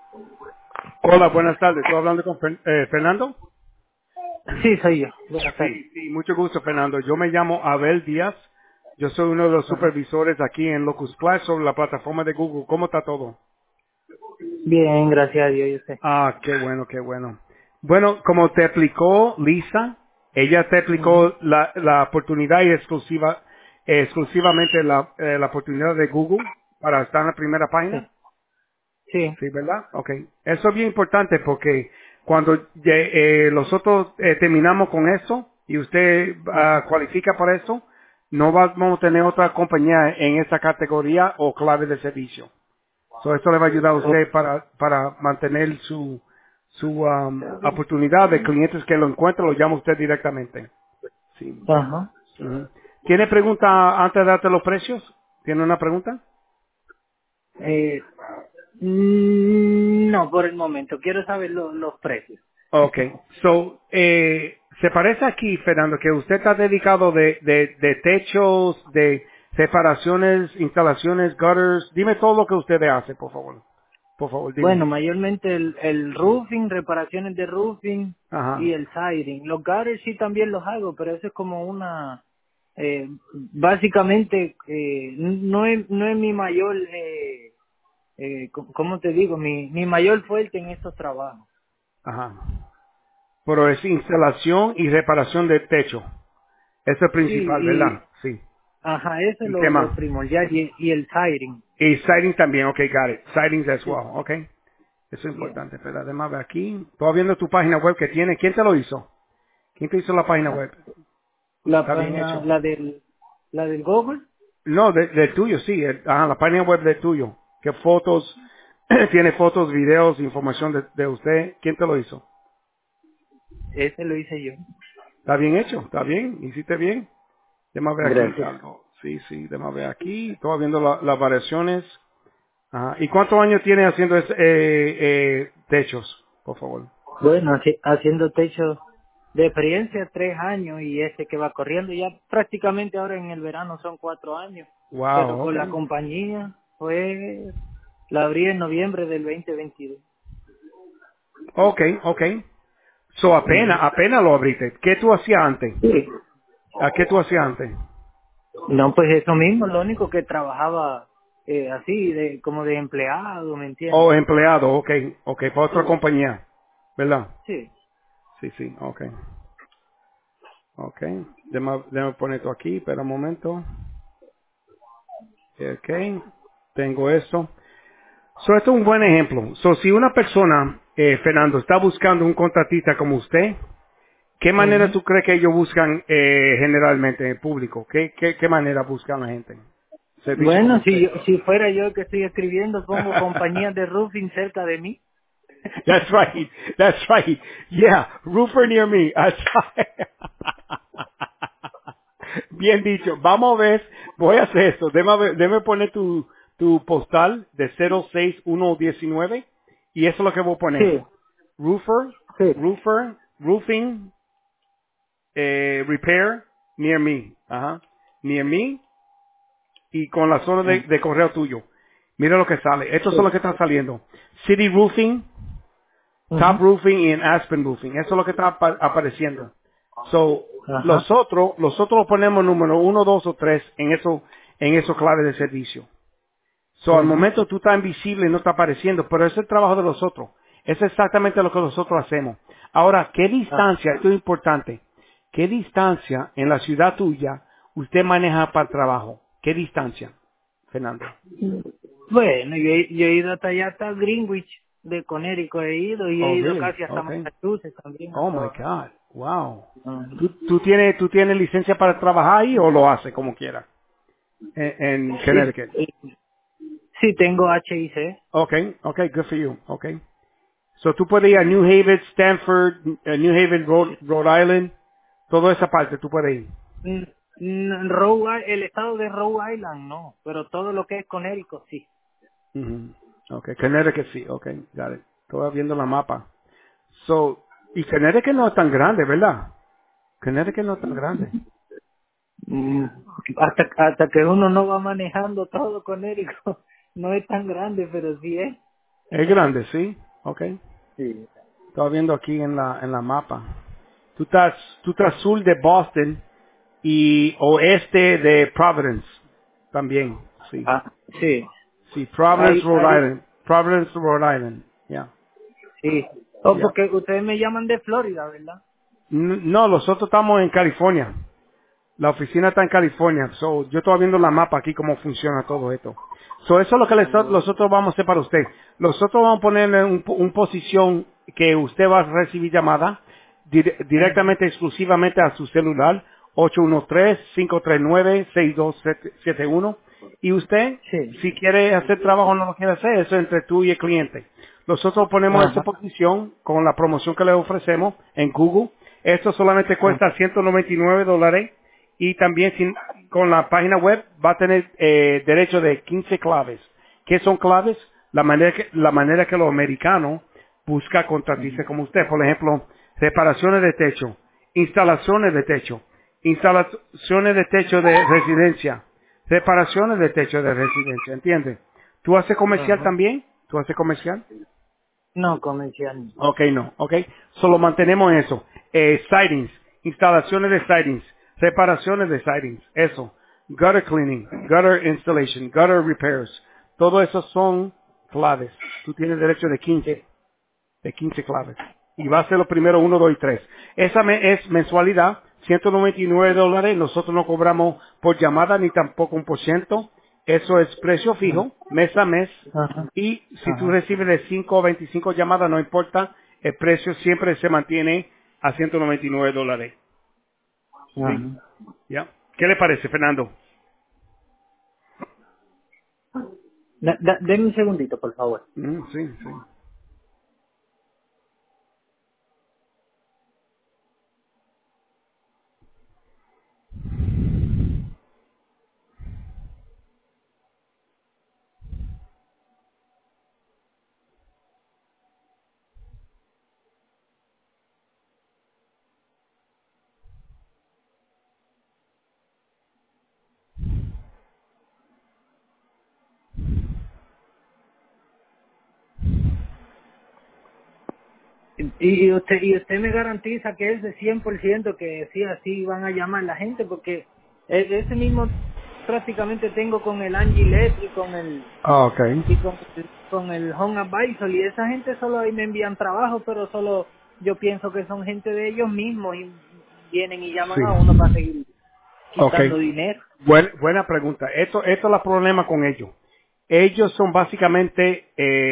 Hola, buenas tardes. ¿Estoy hablando con Fernando? Sí, soy yo. Buenas tardes. Sí, sí, mucho gusto, Fernando. Yo me llamo Abel Díaz. Yo soy uno de los Ajá. supervisores aquí en Locus Plus sobre la plataforma de Google. ¿Cómo está todo? Bien, gracias a Dios, yo sé. Ah, qué bueno, qué bueno. Bueno, como te explicó Lisa, ella te Ujú. explicó la oportunidad y exclusivamente la oportunidad de Google para estar en la primera Sí, página. sí. Sí, ¿verdad? Ok. Eso es bien importante porque cuando nosotros terminamos con eso y usted Ajá. cualifica para eso, no vamos a tener otra compañía en esa categoría o clave de servicio. So, esto le va a ayudar a O- usted para mantener su oportunidad de clientes que lo encuentren, lo llama usted directamente. Sí. Ajá. Ujú. ¿Tiene pregunta antes de darte los precios? ¿Tiene una pregunta? Eh, no, por el momento. Quiero saber los precios. Okay, so, se parece aquí, Fernando, que usted está dedicado de techos, de separaciones, instalaciones, gutters. Dime todo lo que usted hace, por favor. Por favor, dime. Bueno, mayormente el roofing, reparaciones de roofing y Ajá, el siding. Los gutters sí también los hago, pero eso es como una... básicamente, no es mi mayor... ¿cómo te digo? Mi mayor fuerte en estos trabajos. ajá. Pero es instalación y reparación de techo. Eso es Sí, principal, ¿verdad? Sí. ajá, eso es ¿Y qué lo más? primordial y el siding. Y siding también, okay, got it. Siding as Sí, well, okay. Eso es yeah. importante, pero además de aquí, estoy viendo tu página web que tiene. ¿Quién te lo hizo? ¿Quién te hizo la página web? La Está bien página, hecho. la del Google, No, de tuyo, sí. La página web de tuyo. ¿Qué fotos? Tiene fotos, videos, información de usted. ¿Quién te lo hizo? ese lo hice yo. Está bien hecho, está bien. Hiciste bien. Déjame ver aquí Gracias. algo. Sí, sí, déjame ver aquí. Estoy viendo las variaciones. Ajá. ¿Y cuántos años tiene haciendo techos? Por favor. Bueno, haciendo techo de experiencia 3 años y ese que va corriendo ya prácticamente ahora en el verano son 4 años, pero Wow, con ok. la compañía la abrí en noviembre del 2022. Ok, ok. So Ujú. apenas lo abriste. ¿Qué tú hacías antes? Sí. ¿A qué tú hacías antes? No, pues eso mismo, lo único que trabajaba así, como de empleado, ¿me Oh, entiendes? empleado, ok, ok, para otra compañía, ¿verdad? Sí. Sí, sí, ok, ok. Déjame poner esto aquí, espera un momento. Ok, tengo esto. So, esto es un buen ejemplo. So, si una persona, Fernando, está buscando un contratista como usted, ¿qué manera Ujú. tú crees que ellos buscan generalmente en el público? ¿Qué manera buscan la gente? Servicio como Bueno, si usted. si fuera yo que estoy escribiendo, pongo compañías de roofing cerca de mí. That's right. That's right. Yeah, roofer near me. That's right. Bien dicho. Vamos a ver. Voy a hacer esto. Déjame poner tu postal de 06119 y eso es lo que voy a poner. Sí, Roofer, sí. roofing, repair near me. Ajá. Near me y con la zona de correo tuyo. Mira lo que sale. Estos son Sí. los que están saliendo. City Roofing, Top Ujú. Roofing y en Aspen Roofing. Eso es lo que está apareciendo. So, Ajá. los otros lo ponemos número uno, dos o tres en eso clave de servicio. So, al Ujú. momento tú estás invisible y no está apareciendo, pero ese es el trabajo de los otros. Es exactamente lo que nosotros hacemos. Ahora, ¿qué Ah. distancia? Esto es importante. ¿Qué distancia en la ciudad tuya usted maneja para el trabajo? ¿Qué distancia, Fernando? Bueno, yo he ido hasta Greenwich, de Connecticut he ido, y he Oh, ido really? casi hasta Okay. Massachusetts también a Oh my trabajar. God. Wow. Ujú. ¿Tú tienes licencia para trabajar ahí o lo hace como quiera? En Sí, Connecticut. sí, tengo HIC. Okay, okay, good for you. Okay. So tú puedes ir a New Haven, Stanford, New Haven, Rhode Island, toda esa parte tú puedes ir. El estado de Rhode Island no, pero todo lo que es Connecticut sí. Ujú. Okay, Connecticut sí, okay, got it. Estoy viendo la mapa. So, y Connecticut no es tan grande, ¿verdad? Connecticut no es tan grande. Mm, hasta que uno no va manejando todo Connecticut, no es tan grande, pero sí es. Es grande, ¿sí? Ok. Sí. Estaba viendo aquí en la mapa. Tú estás sur de Boston y oeste de Providence. También, sí. Ah, sí. Sí, Providence, Rhode Ahí, Island. Providence, Rhode Island. Ya. sí. Oh, Ya. porque ustedes me llaman de Florida, ¿verdad? No, nosotros estamos en California. La oficina está en California. So, yo estoy viendo la mapa aquí cómo funciona todo esto. So, eso es lo que Oh. nosotros vamos a hacer para usted. Nosotros vamos a ponerle un posición que usted va a recibir llamada Ujú. directamente, exclusivamente a su celular, 813-539-6271. Y usted, Sí. si quiere hacer trabajo o no lo quiere hacer, eso es entre tú y el cliente. Nosotros ponemos esa Ajá. posición con la promoción que le ofrecemos en Google. Esto solamente Ajá. cuesta $199 y también con la página web va a tener derecho de 15 claves. ¿Qué son claves? La manera que los americanos buscan contratistas como usted. Por ejemplo, reparaciones de techo, instalaciones de techo de residencia, reparaciones de techo de residencia, ¿entiendes? ¿Tú haces comercial Ajá. también? ¿Tú haces comercial? No, comercial. Ok, no, ok. Solo mantenemos eso. Sidings, instalaciones de sidings, reparaciones de sidings, eso. Gutter cleaning, gutter installation, gutter repairs. Todo eso son claves. Tú tienes derecho Sí. de 15 claves. Y va a ser lo primero 1, 2 y 3. Esa es mensualidad, $199. Nosotros no cobramos por llamada ni tampoco un por ciento. Eso es precio Ajá. fijo, mes a mes. Ajá. Y si tú Ajá. recibes de 5 o 25 llamadas, no importa, el precio siempre se mantiene a $199. Sí. Ajá. ¿Ya? ¿Qué le parece, Fernando? Deme un segundito, por favor. Sí, sí. Y usted me garantiza que es de 100% que sí, así van a llamar la gente, porque ese mismo prácticamente tengo con el Angie LED y con el Ah, ok. con el Home Advisor, y esa gente solo ahí me envían trabajo, pero solo yo pienso que son gente de ellos mismos y vienen y llaman a uno para Sí. seguir Ok. quitando dinero. Buena pregunta. Esto es el problema con ellos. Ellos son básicamente,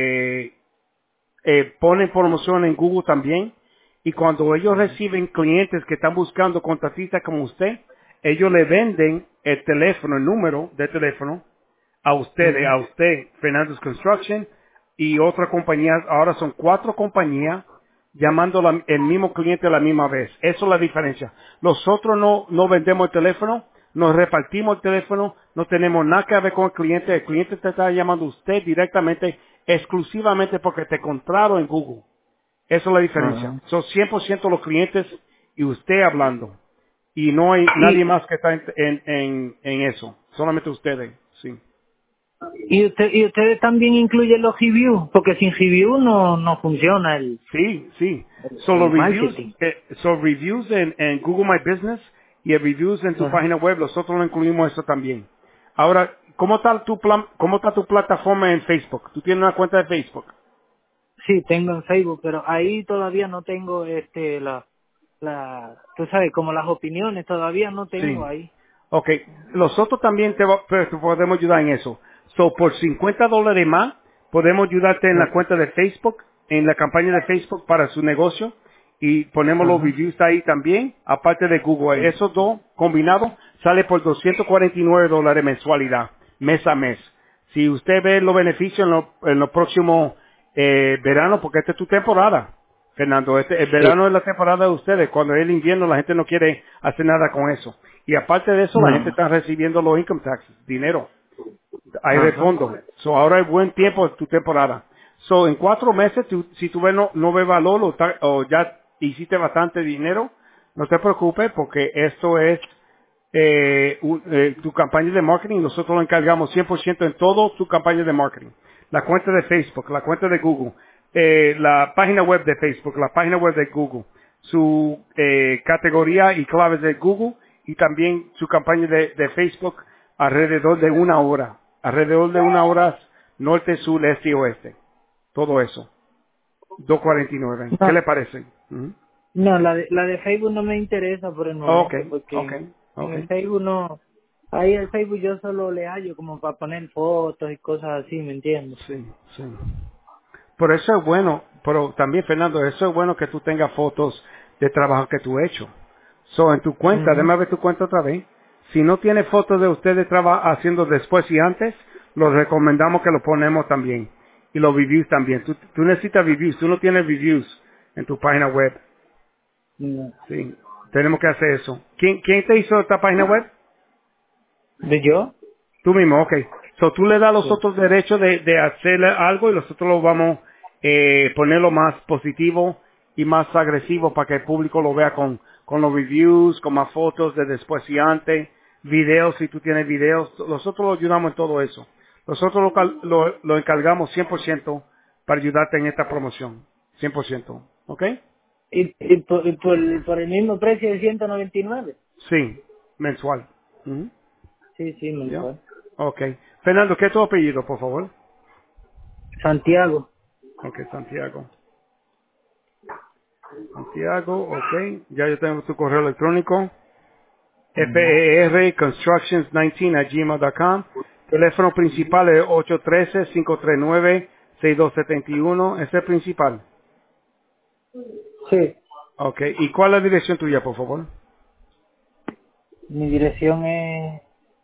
ponen promoción en Google también. Y cuando ellos reciben clientes que están buscando contratistas como usted, ellos le venden el teléfono, el número de teléfono Ujú. a usted, Fernando's Construction y otra compañía. Ahora son 4 compañías llamando el mismo cliente a la misma vez. Eso es la diferencia. Nosotros no vendemos el teléfono, nos repartimos el teléfono, no tenemos nada que ver con el cliente te está llamando a usted directamente, exclusivamente porque te encontraron en Google. Eso es la diferencia. Ajá. Son 100% los clientes y usted hablando. Y no hay nadie Y, más que está en eso. Solamente ustedes. Sí. y ustedes también incluyen los reviews, porque sin review no funciona el, Sí, sí. el, So, el los reviews, marketing. reviews en Google My Business y el reviews en tu Ajá. página web, nosotros lo incluimos eso también. Ahora, cómo está tu plataforma en Facebook? ¿Tú tienes una cuenta de Facebook? Sí, tengo en Facebook, pero ahí todavía no tengo tú sabes, como las opiniones, todavía no tengo Sí. ahí. Ok. Nosotros también te podemos ayudar en eso. So, por $50 más, podemos ayudarte en la Ajá. cuenta de Facebook, en la campaña de Facebook para su negocio, y ponemos los Ajá. reviews ahí también, aparte de Google. Esos dos combinados sale por $249 mensualidad, mes a mes. Si usted ve los beneficios en los próximos veranos, porque esta es tu temporada, Fernando, el Sí. verano es la temporada de ustedes. Cuando es el invierno, la gente no quiere hacer nada con eso. Y aparte de eso, la gente No. está recibiendo los income taxes, dinero. Hay de Ajá. fondo. So, ahora es buen tiempo de tu temporada. So, en 4 meses, si tú ves no ves valor o ya hiciste bastante dinero, no te preocupes porque esto es tu campaña de marketing. Nosotros lo encargamos 100% en todo tu campaña de marketing. la cuenta de Facebook, la cuenta de Google, la página web de Facebook, la página web de Google, su categoría y claves de Google y también su campaña de Facebook alrededor de una hora, norte, sur, este y oeste. Todo eso. 249. ¿Qué No, le parece? Ujú. no, la de Facebook no me interesa por el Ok, momento, ok, porque en ok. el Facebook no, ahí el Facebook yo solo le hallo como para poner fotos y cosas así, ¿me entiendes? Sí, sí. Por eso es bueno, pero también, Fernando, eso es bueno que tú tengas fotos de trabajo que tú has hecho. So, en tu cuenta, Mhm. déjame ver tu cuenta otra vez. Si no tiene fotos de ustedes haciendo después y antes, los recomendamos que lo ponemos también. Y los reviews también. Tú necesitas reviews. Tú no tienes reviews en tu página web. Sí. Tenemos que hacer eso. ¿Quién te hizo esta página web? ¿De yo? Tú mismo, ok. So, tú le das los Sí. otros derechos de hacer algo y nosotros lo vamos ponerlo más positivo y más agresivo para que el público lo vea con los reviews, con más fotos de después y antes, videos si tú tienes videos. Nosotros lo ayudamos en todo eso. Nosotros lo encargamos 100% para ayudarte en esta promoción. 100%. ¿Ok? Y por el mismo precio de 199. Sí, mensual. Ujú. Sí, sí, ¿Ya? mensual. Ok. Fernando, ¿qué es tu apellido, por favor? Santiago. Ok, Santiago. Santiago, ok. Ya yo tengo tu correo electrónico. Ujú. ferconstructions19@gmail.com. Teléfono principal es 813-539-6271. Ese es el principal. Sí, Ok. ¿Y cuál es la dirección tuya, por favor? mi dirección es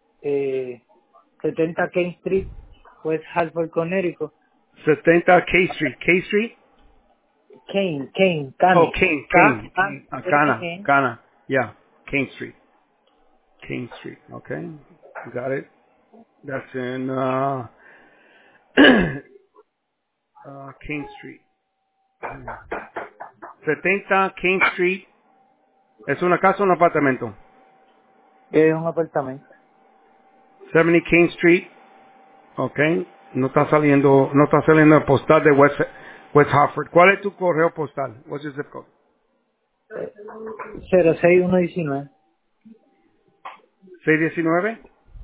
70 King Street, West Hartford, Connecticut. 70 K Street. K Street. Oh, Cane. Kane. K-A-N-E. Cana. Yeah. Kane Street. Kane Street. Okay. Got it. That's in, King Street. 70 King Street. ¿Es una casa o un apartamento? Es un apartamento. 70 King Street. Ok. No está saliendo el postal de West Hartford. ¿Cuál es tu correo postal? What's your zip code? 06119. 619.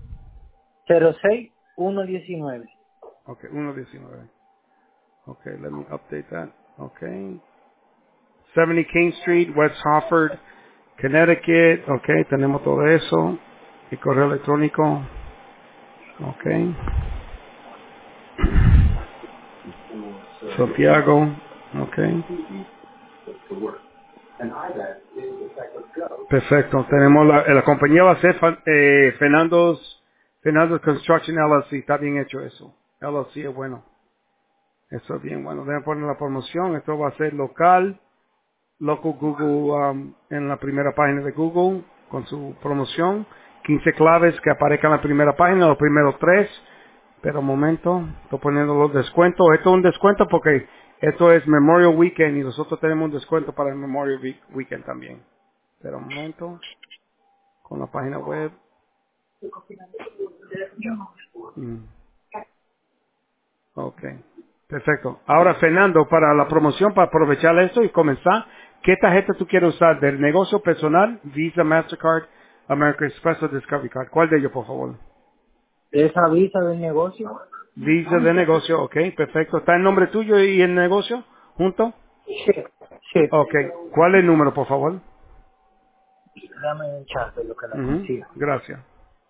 06119. Ok, 119. Ok, let me update that. Ok. 70 King Street, West Hartford, Connecticut. Ok, tenemos todo eso. Y correo electrónico. Ok. Santiago. Ok. Perfecto. Tenemos la compañía va a ser Fernando's Construction LLC. Está bien hecho eso. LLC es bueno. Eso es bien bueno. Deben poner la promoción. Esto va a ser local. Local Google en la primera página de Google con su promoción. 15 claves que aparezcan en la primera página, los primeros 3. Pero un momento, estoy poniendo los descuentos. Esto es un descuento porque esto es Memorial Weekend y nosotros tenemos un descuento para el Memorial Weekend también. Pero un momento, con la página web. Mm, ok, perfecto. Ahora, Fernando, para la promoción, para aprovechar esto y comenzar, ¿qué tarjeta tú quieres usar? ¿Del negocio personal, Visa, Mastercard, American Express o Discovery Card? ¿Cuál de ellos, por favor? Esa visa del negocio. Visa de negocio, ok, perfecto. ¿Está el nombre tuyo y el negocio junto? Sí, sí. Ok, ¿cuál es el número, por favor? Dame un chance lo que la Ujú, consiga. gracias.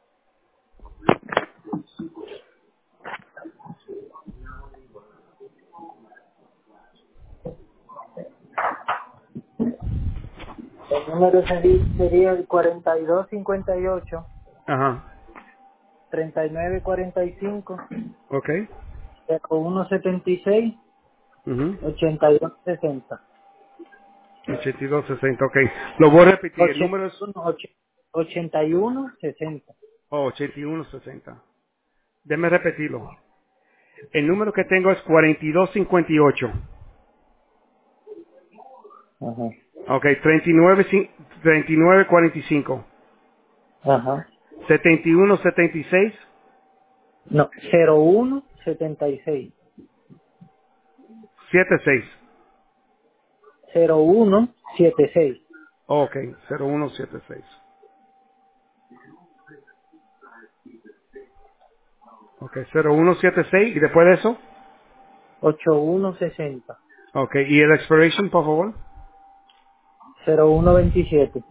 El número sería el 4258 Ajá, 3945 ok. 0176 Ujú. 8260. 8260, ok. Lo voy a repetir. El número es 8160. 8160. Déjeme repetirlo. El número que tengo es 4258. Ajá. Ok, 3945. Ajá. 7176. No, 0176. 76. 0176. Ok, 0176. Ok, 0176 y después de eso. 8160. Ok, y el expiration, por favor. 0127.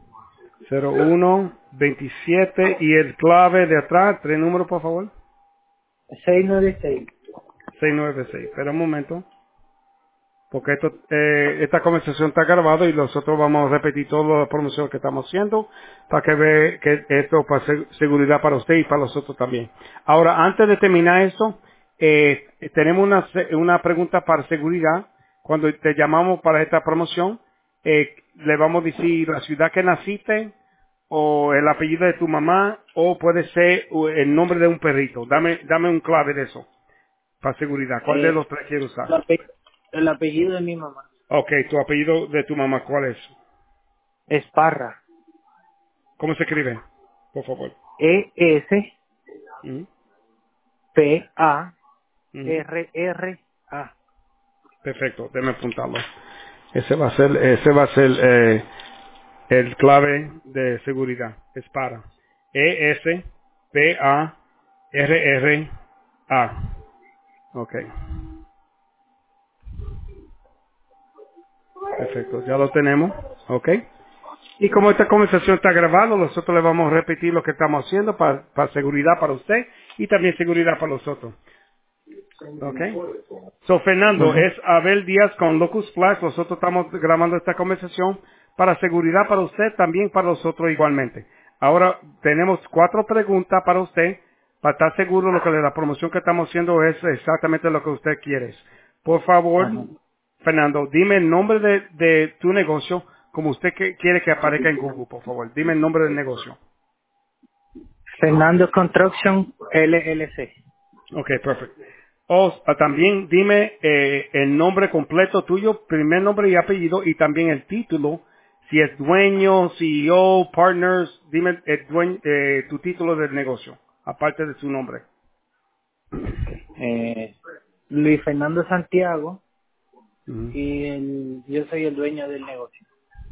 0127 y el clave de atrás, 3 números, por favor. 696. 696. Espera un momento. Porque esta conversación está grabada y nosotros vamos a repetir toda la promoción que estamos haciendo para que vea que esto para seguridad para usted y para nosotros también. Ahora, antes de terminar esto, tenemos una pregunta para seguridad. Cuando te llamamos para esta promoción, le vamos a decir la ciudad que naciste o el apellido de tu mamá o puede ser el nombre de un perrito. Dame un clave de eso para seguridad. ¿Cuál de Eh, los tres quieres usar? el apellido de mi mamá. Ok, tu apellido de tu mamá, ¿cuál es? Esparra. ¿Cómo se escribe? Por favor. Ujú, ujú. ESPARRA. Perfecto, déme apuntarlo. Ese va a ser el clave de seguridad. Es para ESPARRRA. Ok, perfecto, ya lo tenemos. Ok. Y como esta conversación está grabada, nosotros le vamos a repetir lo que estamos haciendo para seguridad para usted y también seguridad para nosotros. Ok. So, Fernando, Ujú. es Abel Díaz con Locus Flash. Nosotros estamos grabando esta conversación para seguridad para usted, también para nosotros igualmente. Ahora tenemos 4 preguntas para usted, para estar seguro de que la promoción que estamos haciendo es exactamente lo que usted quiere. Por favor, Ajá. Fernando, dime el nombre de tu negocio como usted quiere que aparezca en Google, por favor. Dime el nombre del negocio. Fernando Construction LLC. Ok, perfecto. También dime el nombre completo tuyo, primer nombre y apellido, y también el título, si es dueño, CEO, partners, dime tu título del negocio, aparte de su nombre. Eh, Luis Fernando Santiago Ujú. y yo soy el dueño del negocio.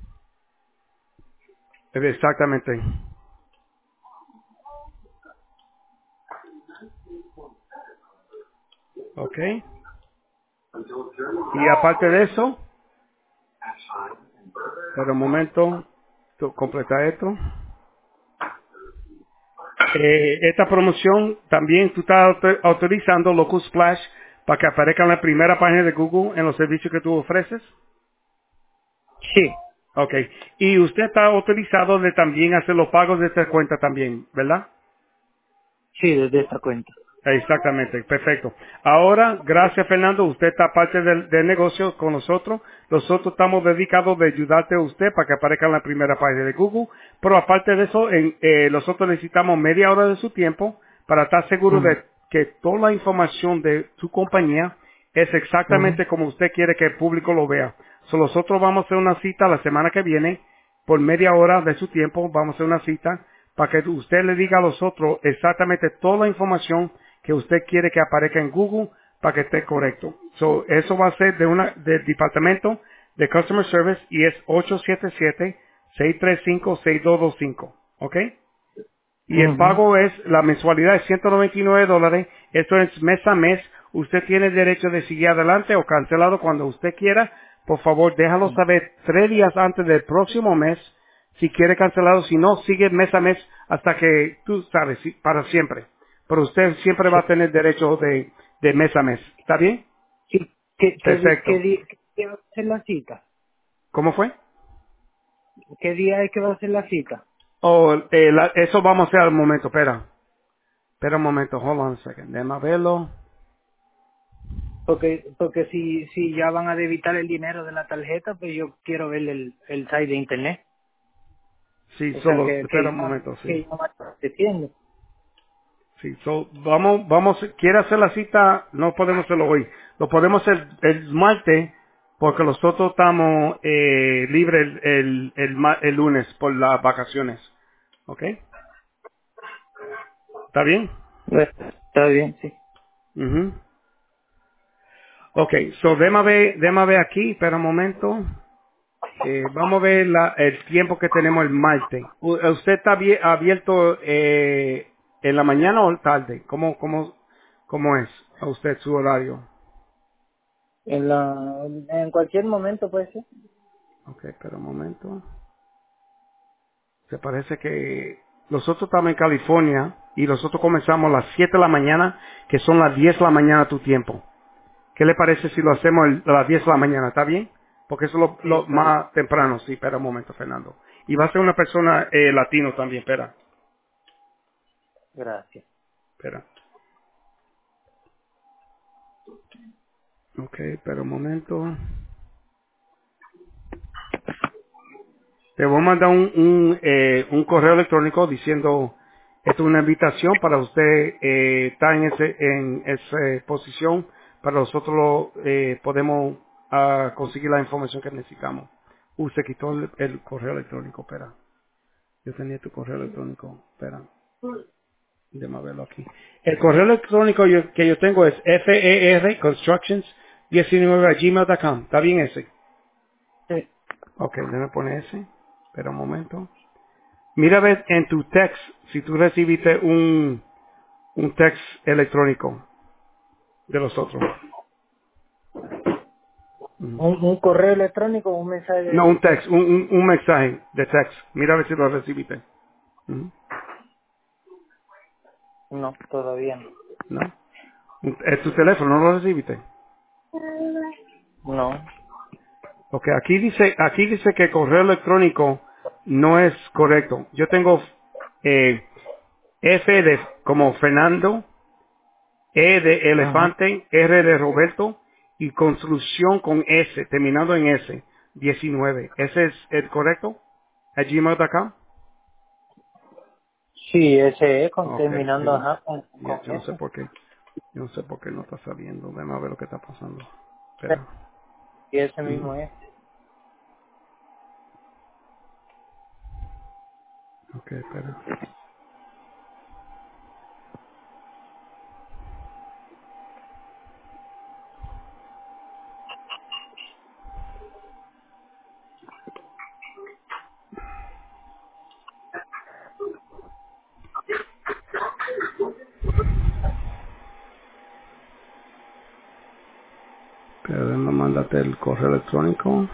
Exactamente. Ok. Y aparte de eso, espera un momento, completa esto. Esta promoción también tú estás autorizando Locus Splash para que aparezca en la primera página de Google en los servicios que tú ofreces. Sí, Ok. Y usted está autorizado de también hacer los pagos de esta cuenta también, ¿verdad? sí, desde esta cuenta. Exactamente, perfecto. Ahora, gracias Fernando, usted está parte del negocio con nosotros. Nosotros estamos dedicados de ayudarte a usted para que aparezca en la primera página de Google. Pero aparte de eso, nosotros necesitamos media hora de su tiempo para estar seguro Ujú, de que toda la información de su compañía es ujú, exactamente como usted quiere que el público lo vea. Nosotros vamos a hacer una cita la semana que viene por media hora de su tiempo, vamos a hacer una cita para que usted le diga a los otros exactamente toda la información que usted quiere que aparezca en Google para que esté correcto. Eso va a ser del departamento de Customer Service y es 877-635-6225. ¿Ok? Y el ujú, pago es, la mensualidad es $199. Esto es mes a mes. Usted tiene derecho de seguir adelante o cancelado cuando usted quiera. Por favor, déjalo ujú. saber 3 días antes del próximo mes si quiere cancelado. Si no, sigue mes a mes hasta que tú sabes, para siempre. Pero usted siempre va Sí. a tener derecho de mes a mes. ¿Está bien? Sí, Perfecto. qué día va a ser la cita? ¿Cómo fue? ¿Qué día es que va a ser la cita? Eso vamos a hacer al momento. Espera un momento. Hold on a second. Déjame verlo. Porque si ya van a debitar el dinero de la tarjeta, pues yo quiero ver el site de internet. Sí, O sea, solo, espera un momento, sí. que ya va diciendo. Sí, quiere hacer la cita, no podemos hacerlo hoy. Lo podemos hacer el martes, porque nosotros estamos libres el lunes por las vacaciones. ¿Ok? ¿Está bien? Bueno, está bien, sí. Ujú. Ok, so déjame ver aquí, espera un momento. Vamos a ver el tiempo que tenemos el martes. ¿Usted está abierto en la mañana o tarde? ¿Cómo es a usted su horario? En cualquier momento puede ser. Ok, espera un momento. Se parece que nosotros estamos en California y nosotros comenzamos a las 7 de la mañana, que son las 10 de la mañana tu tiempo. ¿Qué le parece si lo hacemos a las 10 de la mañana? ¿Está bien? Porque eso es Sí, lo está bien. más temprano. Sí, espera un momento, Fernando. Y va a ser una persona latino también, Gracias. espera. Ok, espera un momento. Te voy a mandar un correo electrónico diciendo, esto es una invitación para usted estar en esa posición, para nosotros podemos conseguir la información que necesitamos. Se quitó el correo electrónico, espera. Yo tenía tu correo electrónico, espera. Déjame verlo aquí. El correo electrónico que yo tengo es ferconstructions19@gmail.com. ¿Está bien ese? Sí. Ok, déjame poner ese. Espera un momento. Mira a ver en tu text si tú recibiste un text electrónico de los otros. Ujú. Un correo electrónico o un mensaje No, un de text, texto. un mensaje de text. Mira a ver si lo recibiste. Ujú. No, todavía no. ¿No? ¿Es tu teléfono? ¿No lo recibiste? No. Ok, aquí dice que el correo electrónico no es correcto. Yo tengo eh, F de como Fernando, E de Ajá. elefante, R de Roberto y construcción con S, terminando en S, 19. ¿Ese es el correcto? ¿A gmail.com? Sí, ese es con, Ok, terminando ajá, con yo no sé ese. por qué. Yo no sé por qué no está saliendo. Déjame ver lo que está pasando. Espera. Y ese Ujú. mismo es. Ok, espera. Espera, déjame mandarte el correo electrónico.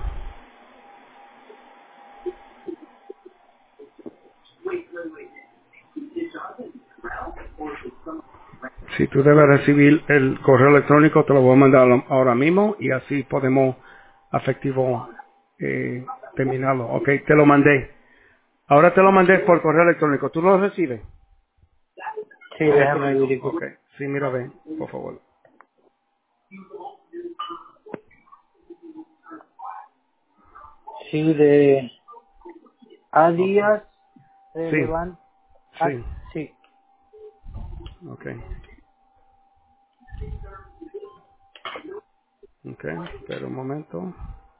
Si tú debes recibir el correo electrónico, te lo voy a mandar ahora mismo y así podemos efectivo terminarlo. Ok, te lo mandé. Ahora te lo mandé por correo electrónico. ¿Tú lo recibes? Sí, déjame Electrónico. verificar. Ok. Sí, mira, ve, por favor. Sí, de a Ok. días Sí, relevante. sí. Sí. Ok. Ok. Espera un momento.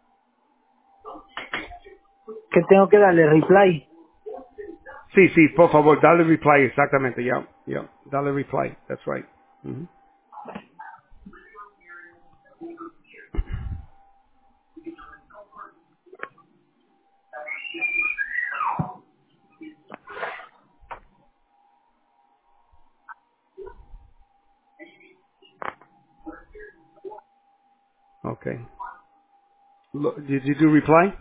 ¿Qué tengo que darle? Reply. Sí, sí, por favor, dale reply exactamente. Ya, ya. Dale reply. That's right. Ujú. Ok. Did you do reply?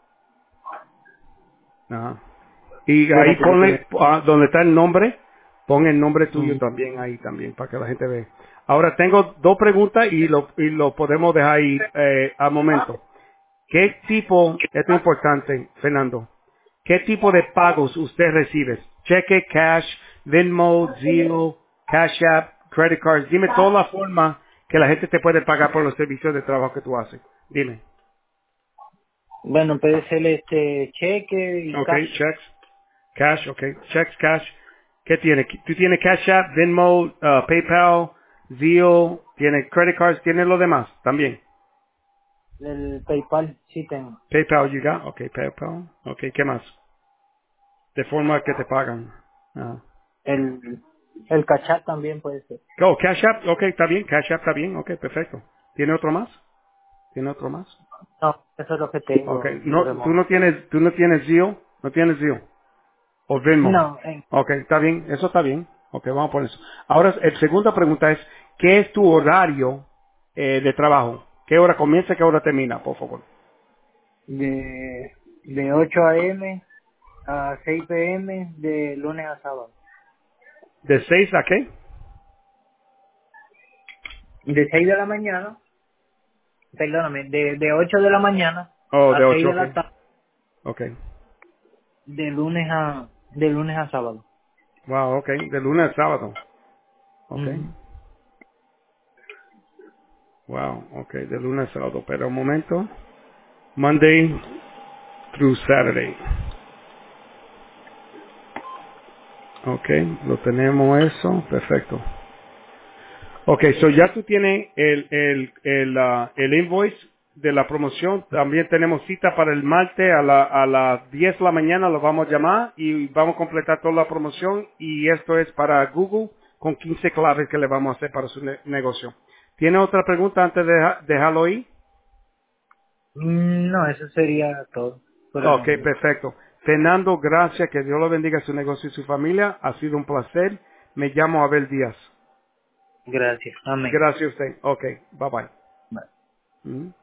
Ajá. Y ahí Espérate, porque ponle, donde está el nombre, pon el nombre tuyo Ujú. también ahí también, para que la gente vea. Ahora tengo dos preguntas y lo podemos dejar ahí al momento. ¿Qué tipo, esto es importante, Fernando, qué tipo de pagos usted recibe? Cheque, cash, Venmo, Zelle, Cash App, credit cards. Dime toda la forma que la gente te puede pagar por los servicios de trabajo que tú haces. Dime. Bueno, puede ser cheque y Ok, cash. checks. Cash, ok. Checks, cash. ¿Qué tiene? ¿Tú tienes Cash App, Venmo, PayPal, Zelle, tiene credit cards, tiene lo demás también? El PayPal sí tengo. PayPal, you got? Ok, PayPal. Ok, ¿qué más? De forma que te pagan. Ajá. El Cash App también puede ser. Oh, Cash App, ok, está bien. Cash App está bien, ok, perfecto. ¿Tiene otro más? ¿Tiene otro más? No, eso es lo que Ok. tengo por el No, momento. tú no tienes Zio, no tienes Zio. O Venmo. No, Ok, está bien, eso está bien. Ok, vamos por eso. Ahora, la segunda pregunta es, ¿qué es tu horario de trabajo? ¿Qué hora comienza y qué hora termina, por favor? de 8 a.m. a 6 p.m. de lunes a sábado. ¿De 6 a qué? De 6 de la mañana, perdóname, de 8 de la mañana Oh, de a 6 8, de ok. la tarde, Ok. de lunes a sábado. Wow, ok. De lunes a sábado. Ok. Ujú. Wow, ok. De lunes a sábado. Pero un momento. Monday through Saturday. Ok, lo tenemos eso. Perfecto. Ok, so ya tú tienes el invoice de la promoción. También tenemos cita para el martes a las 10 de la mañana. Lo vamos a llamar y vamos a completar toda la promoción. Y esto es para Google con 15 claves que le vamos a hacer para su negocio. ¿Tiene otra pregunta antes de dejarlo ahí? No, eso sería todo por el Ok, momento. perfecto. Fernando, gracias. Que Dios lo bendiga a su negocio y su familia. Ha sido un placer. Me llamo Abel Díaz. Gracias. Amén. Gracias a usted. Ok, bye bye. Bye. Mm.